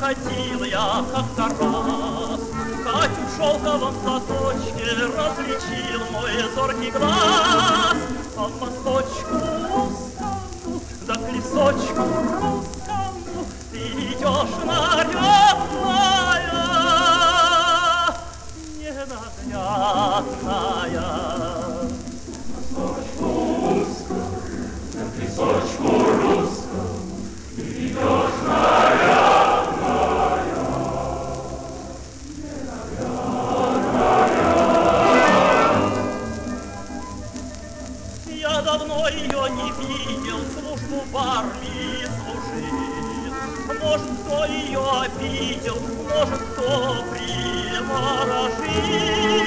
ходил я как-то раз, Катю в шелковом платочке различил мой зоркий глаз. По мосточку русскому, да к лесочку русскому ты идешь, нарядная, ненаглядная. Мосточку русскому, да к лесочку русскому ты идешь, нарядная, ненаглядная. Я давно ее не видел, службу в армии служил. Может, кто ее обидел, может, кто приворожил.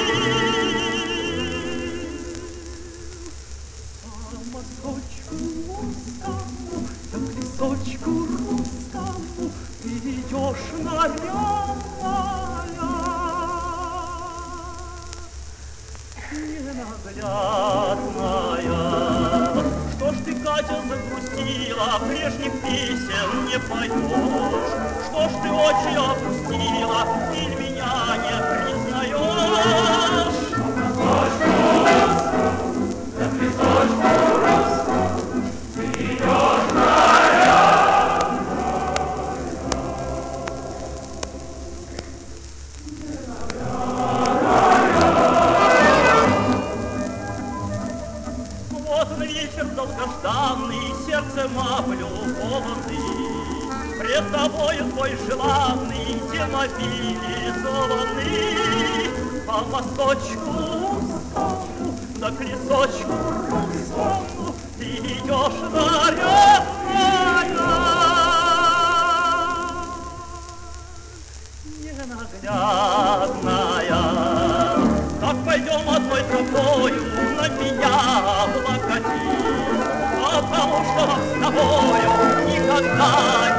По мосточку русскому, да к лесочку русскому ты идешь, нарядная, ненаглядная. Что ж ты, Катя, загрустила, прежних песен не поешь? Что ж ты очи опустила, или меня не признаешь? Мосточку русскому, да к лесочку русскому ты идешь, нарядная, ненаглядная. Вот он вечер долгожданный, сердцем облюбованный, пред тобою твой желанный, демобилизованный. По мосточку русскому, да к лесочку русскому ты идешь, нарядная, ненаглядная. Так пойдем одной тропою, на меня облокотись, потому что с тобою никогда